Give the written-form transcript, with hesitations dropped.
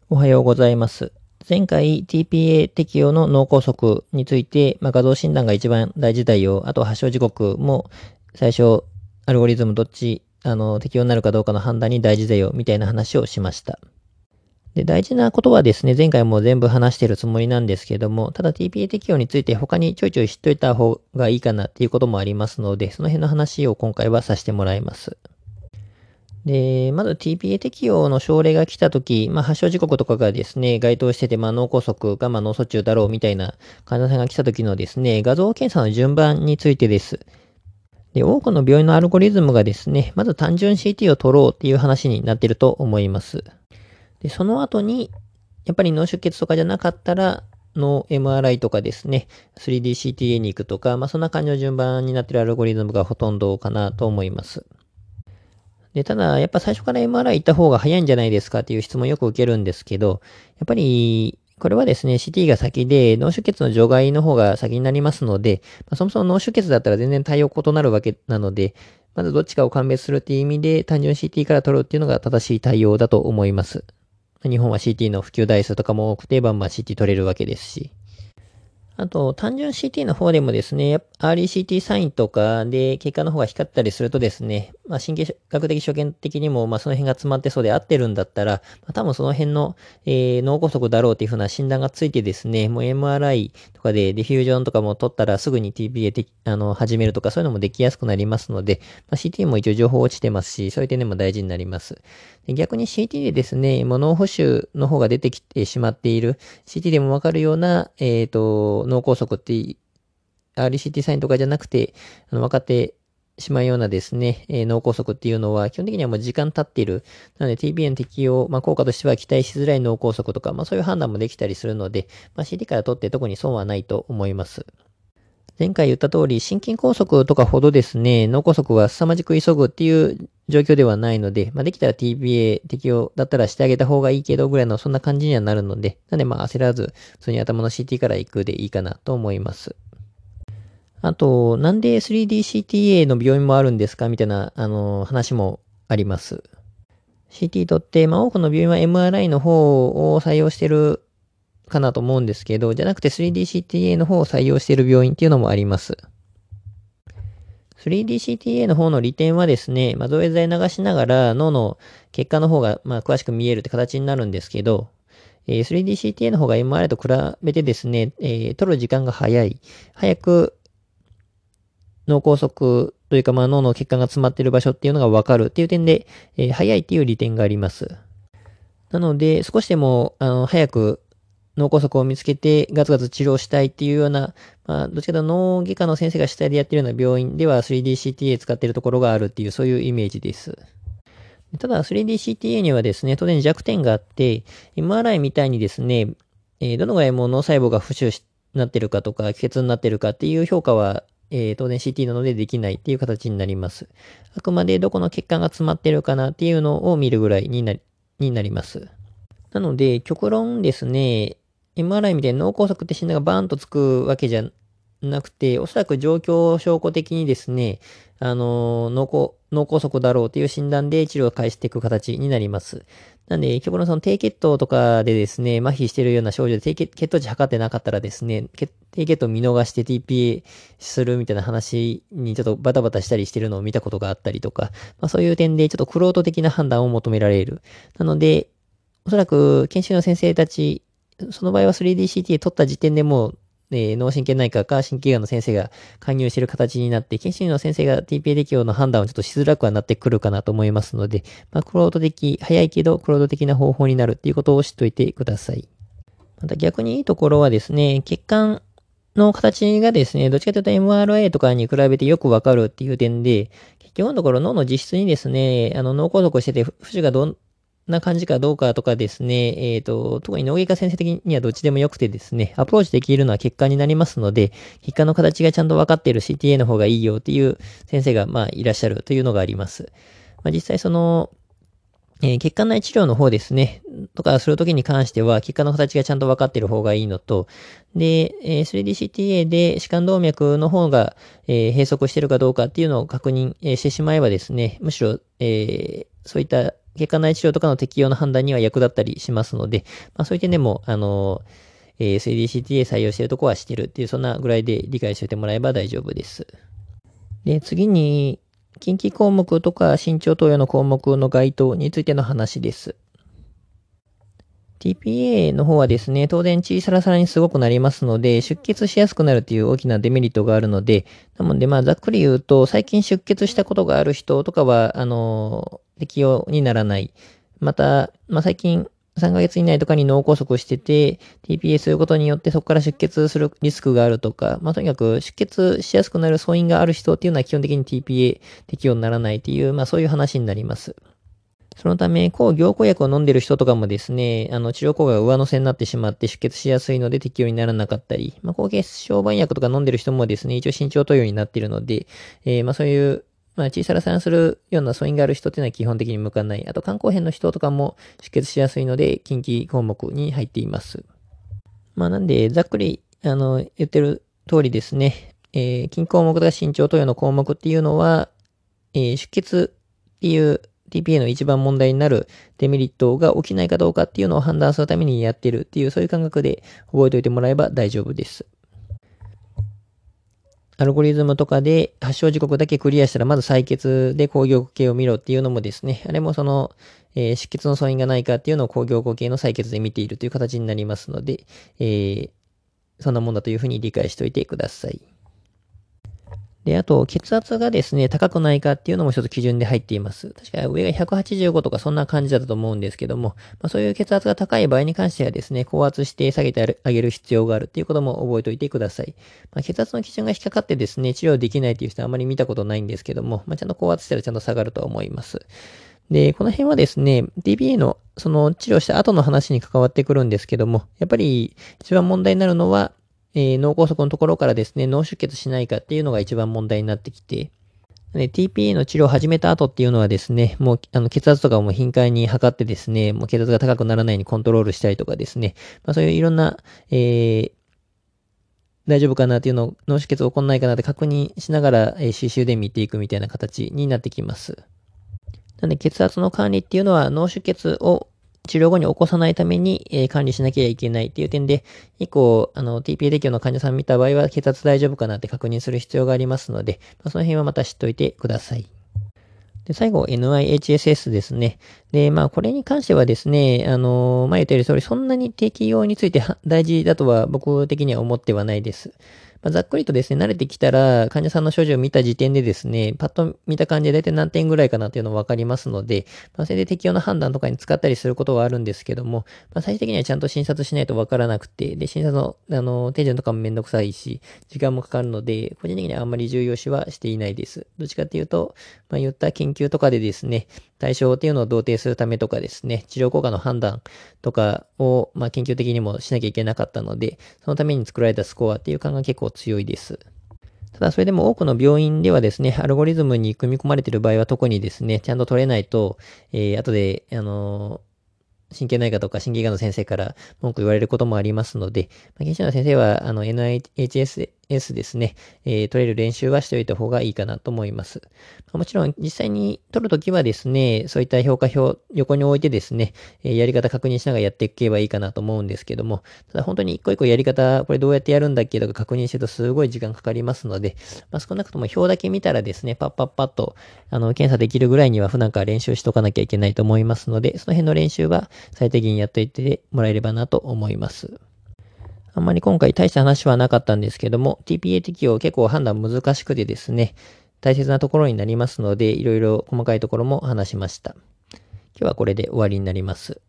おはようございます。前回 TPA 適用の脳梗塞について、画像診断が一番大事だよ。あと発症時刻も最初アルゴリズムどっち適用になるかどうかの判断に大事だよみたいな話をしました。で、大事なことはですね、前回も全部話しているつもりなんですけども、ただ TPA 適用について他にちょいちょい知っといた方がいいかなっていうこともありますので、その辺の話を今回はさせてもらいます。で、まず TPA 適用の症例が来たとき、発症時刻とかがですね、該当してて、脳梗塞が脳卒中だろうみたいな患者さんが来たときのですね、画像検査の順番についてです。で、多くの病院のアルゴリズムがですね、まず単純 CT を取ろうっていう話になっていると思います。で、その後に、やっぱり脳出血とかじゃなかったら、脳 MRI とかですね、3DCTA に行くとか、そんな感じの順番になっているアルゴリズムがほとんどかなと思います。で、ただ、やっぱ最初から MRI 行った方が早いんじゃないですかっていう質問よく受けるんですけど、やっぱり、これはですね、CT が先で、脳出血の除外の方が先になりますので、そもそも脳出血だったら全然対応異なるわけなので、まずどっちかを鑑別するっていう意味で、単純 CT から取るっていうのが正しい対応だと思います。日本は CT の普及台数とかも多くて、バンバン CT 取れるわけですし。あと、単純 CT の方でもですね、アーリー CT サインとかで結果の方が光ったりするとですね、神経学的所見的にも、その辺が詰まってそうで合ってるんだったら、多分その辺の、脳梗塞だろうっていう風な診断がついてですね、もう MRI とかでディフュージョンとかも取ったらすぐに TPA 的、始めるとかそういうのもできやすくなりますので、CT も一応情報落ちてますし、そういう点でも大事になります。で逆に CT でですね、もう脳浮腫の方が出てきてしまっている、CT でもわかるような、脳梗塞って、RCT サインとかじゃなくて、分かってしまうようなですね、脳梗塞っていうのは、基本的にはもう時間経っている。なので TPA の適用、効果としては期待しづらい脳梗塞とか、そういう判断もできたりするので、CT から取って特に損はないと思います。前回言った通り、心筋梗塞とかほどですね、脳梗塞は凄まじく急ぐっていう状況ではないので、できたら TPA 適用だったらしてあげた方がいいけどぐらいのそんな感じにはなるので、なんで焦らず、普通に頭の CT から行くでいいかなと思います。あと、なんで 3DCTA の病院もあるんですかみたいな、話もあります。CT とって、多くの病院は MRI の方を採用してるかなと思うんですけど、じゃなくて 3DCTA の方を採用している病院っていうのもあります。3DCTA の方の利点はですね、造影剤流しながら脳の結果の方が詳しく見えるって形になるんですけど、3DCTA の方が MRI と比べてですね、取る時間が早く脳梗塞というか脳の血管が詰まっている場所っていうのがわかるっていう点で、早いっていう利点があります。なので、少しでも早く脳梗塞を見つけてガツガツ治療したいっていうような、どっちかというと脳外科の先生が主体でやっているような病院では 3DCTA 使っているところがあるっていう、そういうイメージです。ただ 3DCTA にはですね、当然弱点があって、MRI みたいにですね、どのぐらいもう脳細胞が浮腫になってるかとか、気血になってるかっていう評価は、当然 CT なのでできないっていう形になります。あくまでどこの血管が詰まってるかなっていうのを見るぐらいになります。なので、極論ですね、MRI みたいに脳梗塞って診断がバーンとつくわけじゃなくて、おそらく状況証拠的にですね、脳梗塞だろうという診断で治療を開始していく形になります。なんで、極論その低血糖とかでですね、麻痺しているような症状で血糖値測ってなかったらですね、低血糖見逃して TPA するみたいな話にちょっとバタバタしたりしてるのを見たことがあったりとか、そういう点でちょっと玄人的な判断を求められる。なので、おそらく研修の先生たち、その場合は 3DCT 取った時点でもう、脳神経内科か神経科の先生が介入している形になって、研修医の先生が TPA 適用の判断をちょっとしづらくはなってくるかなと思いますので、早いけどクロード的な方法になるっていうことを知っておいてください。また逆にいいところはですね、血管の形がですね、どっちかというと MRA とかに比べてよくわかるっていう点で、結局のところ脳の実質にですね、脳梗塞してて、浮腫がどんな感じかどうかとかですね、特に脳外科先生的にはどっちでもよくてですね、アプローチできるのは血管になりますので、血管の形がちゃんと分かっている CTA の方がいいよっていう先生がいらっしゃるというのがあります。実際その、血管内治療の方ですね、とかするときに関しては、血管の形がちゃんと分かっている方がいいのと、で、3DCTA で歯間動脈の方が、閉塞しているかどうかっていうのを確認してしまえばですね、むしろ、そういった血管内治療とかの適用の判断には役立ったりしますので、そういう点でも、3DCT で採用しているところはしてるっていう、そんなぐらいで理解しておいてもらえば大丈夫です。で、次に、近畿項目とか身長投与の項目の該当についての話です。TPA の方はですね、当然血サラサラにすごくなりますので、出血しやすくなるという大きなデメリットがあるので、なのでざっくり言うと、最近出血したことがある人とかは、適用にならない。また、最近3ヶ月以内とかに脳梗塞してて、TPA することによってそこから出血するリスクがあるとか、とにかく出血しやすくなる素因がある人っていうのは基本的に TPA 適用にならないっていう、そういう話になります。そのため、抗凝固薬を飲んでる人とかもですね、治療効果が上乗せになってしまって出血しやすいので適用にならなかったり、抗血小板薬とか飲んでる人もですね、一応慎重投与になっているので、そういう、小さな散するような素因がある人っていうのは基本的に向かない。あと、肝硬変の人とかも出血しやすいので、近畿項目に入っています。なんで、ざっくり、言ってる通りですね、近項目とか慎重投与の項目っていうのは、出血っていう TPA の一番問題になるデメリットが起きないかどうかっていうのを判断するためにやってるっていう、そういう感覚で覚えておいてもらえば大丈夫です。アルゴリズムとかで発症時刻だけクリアしたら、まず採血で抗凝固系を見ろっていうのもですね、あれも出血の素因がないかっていうのを抗凝固系の採血で見ているという形になりますので、そんなもんだというふうに理解しておいてください。で、あと、血圧がですね、高くないかっていうのも一つ基準で入っています。確か上が185とかそんな感じだったと思うんですけども、そういう血圧が高い場合に関してはですね、高圧して下げてあげる必要があるっていうことも覚えておいてください。血圧の基準が引っかかってですね、治療できないっていう人はあまり見たことないんですけども、ちゃんと高圧したらちゃんと下がると思います。で、この辺はですね、DBA のその治療した後の話に関わってくるんですけども、やっぱり一番問題になるのは、脳梗塞のところからですね、脳出血しないかっていうのが一番問題になってきて、TPA の治療を始めた後っていうのはですね、もう血圧とかをもう頻回に測ってですね、もう血圧が高くならないようにコントロールしたりとかですね、そういういろんな、大丈夫かなっていうのを、脳出血起こんないかなって確認しながら、刺繍で見ていくみたいな形になってきます。なので血圧の管理っていうのは脳出血を治療後に起こさないために、管理しなきゃいけないっていう点で、以降、TPA 適用の患者さん見た場合は血圧大丈夫かなって確認する必要がありますので、その辺はまた知っておいてください。で、最後、NIHSS ですね。で、これに関してはですね、言ったより、そんなに適用について大事だとは僕的には思ってはないです。ざっくりとですね、慣れてきたら、患者さんの症状を見た時点でですね、パッと見た感じで大体何点ぐらいかなっていうのがわかりますので、それで適用の判断とかに使ったりすることはあるんですけども、最終的にはちゃんと診察しないとわからなくて、で、診察の、手順とかもめんどくさいし、時間もかかるので、個人的にはあんまり重要視はしていないです。どっちかっていうと、言った研究とかでですね、対象っていうのを同定するためとかですね、治療効果の判断とかを、研究的にもしなきゃいけなかったので、そのために作られたスコアっていう感が結構強いです。ただそれでも多くの病院ではですね、アルゴリズムに組み込まれている場合は特にですね、ちゃんと取れないと、後で、神経内科とか神経科の先生から文句言われることもありますので、研修の先生は、NIHSS ですね、取れる練習はしておいた方がいいかなと思います。もちろん、実際に取るときはですね、そういった評価表、横に置いてですね、やり方確認しながらやっていけばいいかなと思うんですけども、ただ本当に一個一個やり方、これどうやってやるんだっけとか確認してるとすごい時間かかりますので、少なくとも表だけ見たらですね、パッパッパッと、検査できるぐらいには普段から練習しとかなきゃいけないと思いますので、その辺の練習は最低限やっておいてもらえればなと思います。あんまり今回大した話はなかったんですけども、TPA 適用結構判断難しくてですね、大切なところになりますので、いろいろ細かいところも話しました。今日はこれで終わりになります。